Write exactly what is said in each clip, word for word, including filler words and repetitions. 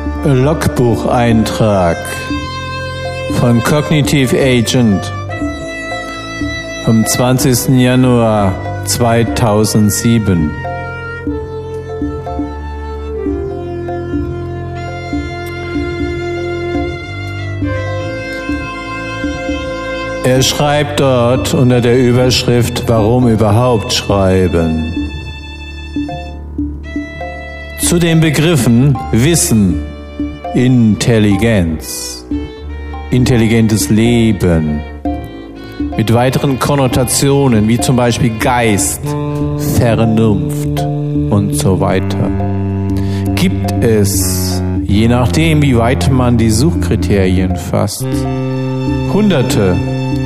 Logbucheintrag von Cognitive Agent vom zwanzigsten Januar zweitausendsieben. Er schreibt dort unter der Überschrift „Warum überhaupt schreiben?" zu den Begriffen Wissen, Intelligenz, intelligentes Leben, mit weiteren Konnotationen wie zum Beispiel Geist, Vernunft und so weiter, gibt es, je nachdem wie weit man die Suchkriterien fasst, Hunderte,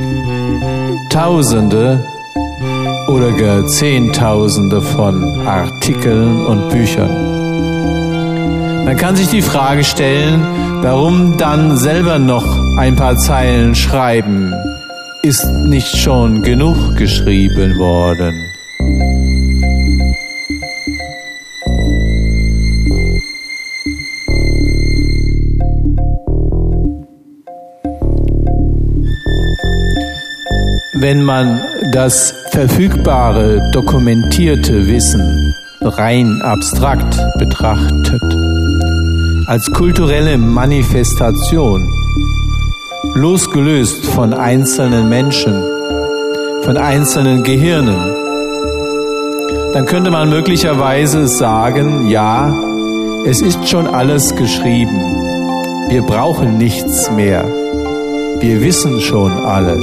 Tausende oder gar Zehntausende von Artikeln und Büchern. Man kann sich die Frage stellen, warum dann selber noch ein paar Zeilen schreiben? Ist nicht schon genug geschrieben worden? Wenn man das verfügbare, dokumentierte Wissen rein abstrakt betrachtet, als kulturelle Manifestation, losgelöst von einzelnen Menschen, von einzelnen Gehirnen, dann könnte man möglicherweise sagen, ja, es ist schon alles geschrieben. Wir brauchen nichts mehr. Wir wissen schon alles.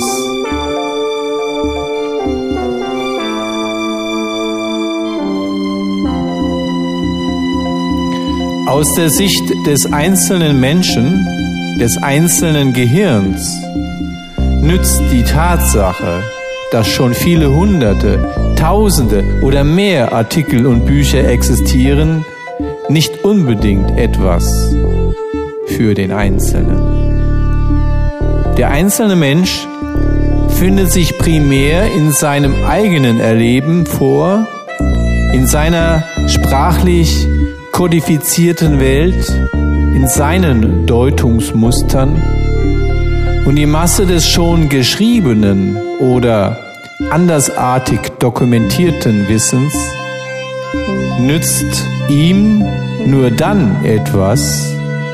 Aus der Sicht des einzelnen Menschen, des einzelnen Gehirns, nützt die Tatsache, dass schon viele Hunderte, Tausende oder mehr Artikel und Bücher existieren, nicht unbedingt etwas für den Einzelnen. Der einzelne Mensch findet sich primär in seinem eigenen Erleben vor, in seiner sprachlich kodifizierten Welt, in seinen Deutungsmustern, und die Masse des schon geschriebenen oder andersartig dokumentierten Wissens nützt ihm nur dann etwas,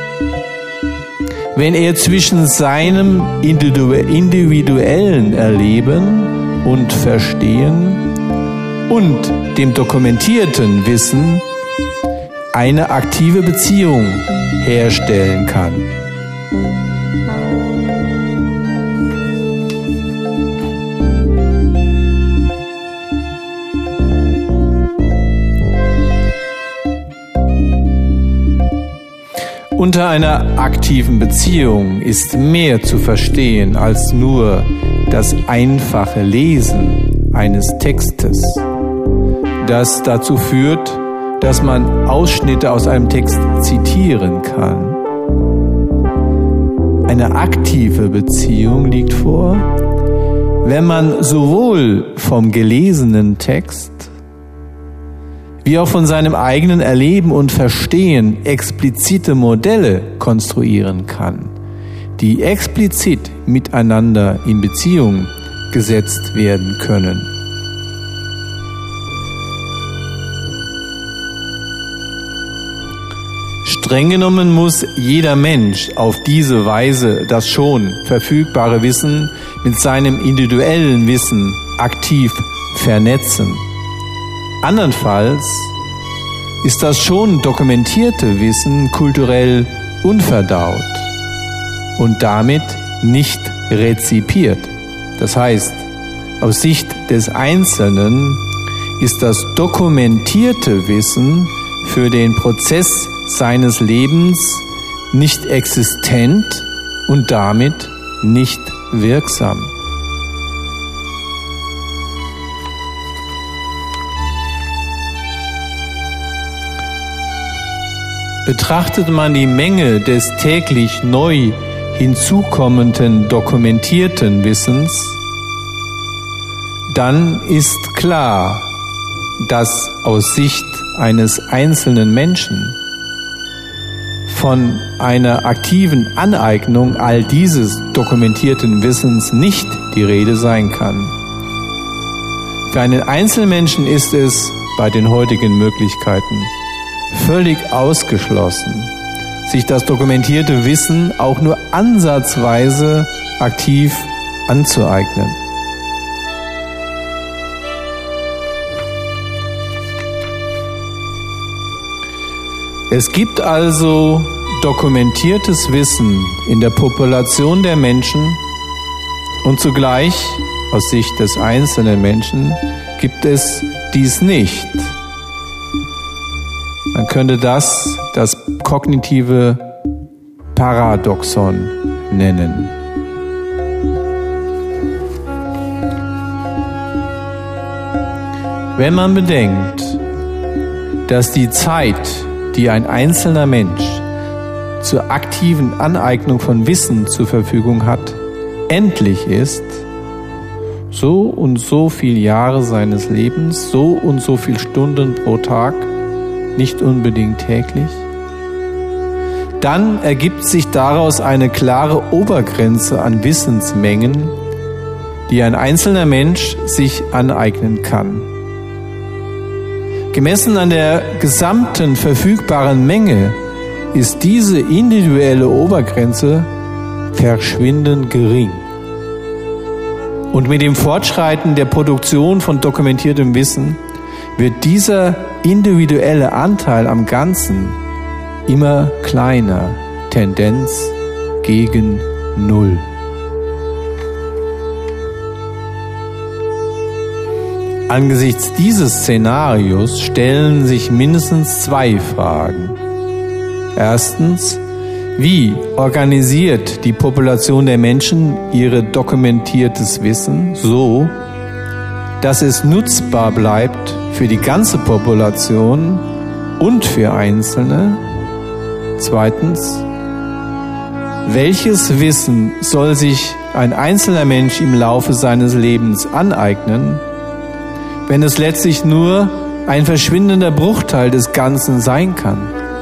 wenn er zwischen seinem individuellen Erleben und Verstehen und dem dokumentierten Wissen eine aktive Beziehung herstellen kann. Unter einer aktiven Beziehung ist mehr zu verstehen als nur das einfache Lesen eines Textes, das dazu führt, dass man Ausschnitte aus einem Text zitieren kann. Eine aktive Beziehung liegt vor, wenn man sowohl vom gelesenen Text wie auch von seinem eigenen Erleben und Verstehen explizite Modelle konstruieren kann, die explizit miteinander in Beziehung gesetzt werden können. Streng genommen muss jeder Mensch auf diese Weise das schon verfügbare Wissen mit seinem individuellen Wissen aktiv vernetzen. Andernfalls ist das schon dokumentierte Wissen kulturell unverdaut und damit nicht rezipiert. Das heißt, aus Sicht des Einzelnen ist das dokumentierte Wissen für den Prozess seines Lebens nicht existent und damit nicht wirksam. Betrachtet man die Menge des täglich neu hinzukommenden dokumentierten Wissens, dann ist klar, dass aus Sicht eines einzelnen Menschen von einer aktiven Aneignung all dieses dokumentierten Wissens nicht die Rede sein kann. Für einen Einzelmenschen ist es bei den heutigen Möglichkeiten völlig ausgeschlossen, sich das dokumentierte Wissen auch nur ansatzweise aktiv anzueignen. Es gibt also dokumentiertes Wissen in der Population der Menschen und zugleich aus Sicht des einzelnen Menschen gibt es dies nicht. Man könnte das das kognitive Paradoxon nennen. Wenn man bedenkt, dass die Zeit, die ein einzelner Mensch zur aktiven Aneignung von Wissen zur Verfügung hat, endlich ist, so und so viele Jahre seines Lebens, so und so viele Stunden pro Tag, nicht unbedingt täglich, dann ergibt sich daraus eine klare Obergrenze an Wissensmengen, die ein einzelner Mensch sich aneignen kann. Gemessen an der gesamten verfügbaren Menge ist diese individuelle Obergrenze verschwindend gering. Und mit dem Fortschreiten der Produktion von dokumentiertem Wissen wird dieser individuelle Anteil am Ganzen immer kleiner, Tendenz gegen Null. Angesichts dieses Szenarios stellen sich mindestens zwei Fragen. Erstens, wie organisiert die Population der Menschen ihr dokumentiertes Wissen so, dass es nutzbar bleibt für die ganze Population und für Einzelne? Zweitens, welches Wissen soll sich ein einzelner Mensch im Laufe seines Lebens aneignen, wenn es letztlich nur ein verschwindender Bruchteil des Ganzen sein kann?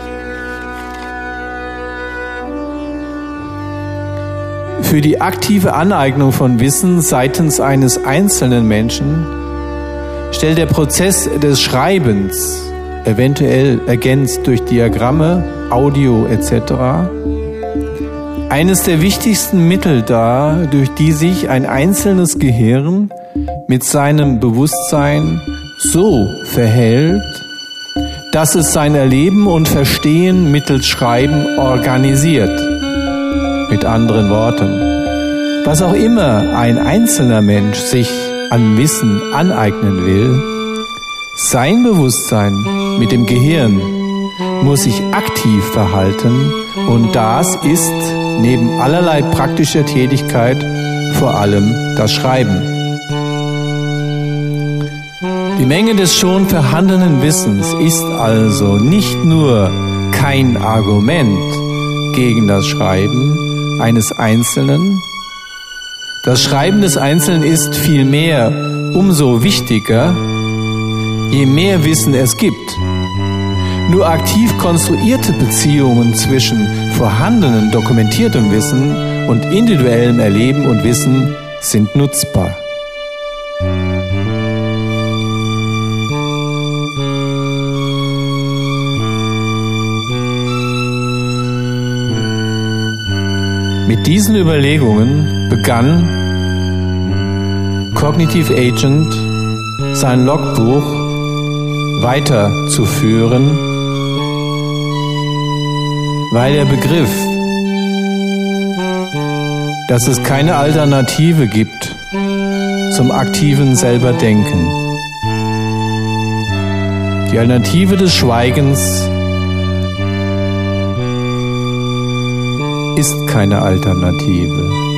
Für die aktive Aneignung von Wissen seitens eines einzelnen Menschen stellt der Prozess des Schreibens, eventuell ergänzt durch Diagramme, Audio et cetera, eines der wichtigsten Mittel dar, durch die sich ein einzelnes Gehirn mit seinem Bewusstsein so verhält, dass es sein Erleben und Verstehen mittels Schreiben organisiert. Mit anderen Worten, was auch immer ein einzelner Mensch sich an Wissen aneignen will, sein Bewusstsein mit dem Gehirn muss sich aktiv verhalten und das ist neben allerlei praktischer Tätigkeit vor allem das Schreiben. Die Menge des schon vorhandenen Wissens ist also nicht nur kein Argument gegen das Schreiben eines Einzelnen. Das Schreiben des Einzelnen ist vielmehr umso wichtiger, je mehr Wissen es gibt. Nur aktiv konstruierte Beziehungen zwischen vorhandenem dokumentiertem Wissen und individuellem Erleben und Wissen sind nutzbar. Mit diesen Überlegungen begann Cognitive Agent sein Logbuch weiterzuführen, weil er begriff, dass es keine Alternative gibt zum aktiven Selberdenken. Die Alternative des Schweigens ist keine Alternative.